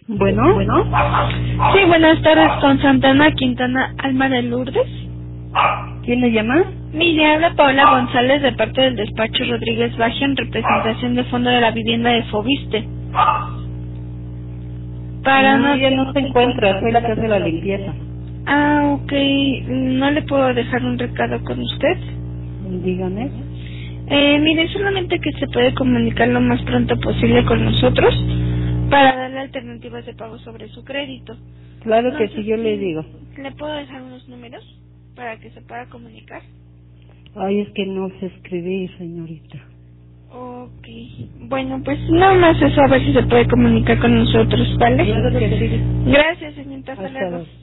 Bueno. Sí, buenas tardes, con Santana Quintana Alma de Lourdes. ¿Quién le llama? Mire, habla Paola González de parte del despacho Rodríguez Baja en representación de Fondo de la Vivienda de Foviste. No, ella no se encuentra, soy la que hace la limpieza. Ah, ok. ¿No le puedo dejar un recado con usted? Dígame. Mire, solamente que se puede comunicar lo más pronto posible con nosotros para darle alternativas de pago sobre su crédito. Claro No que sé sí, yo le digo. ¿Le puedo dejar unos números para que se pueda comunicar? Ay, es que no sé escribir, señorita. Ok. Bueno, pues nada más eso, a ver si se puede comunicar con nosotros, ¿vale? Claro que sí. Gracias, señorita. Hasta Hasta luego. luego.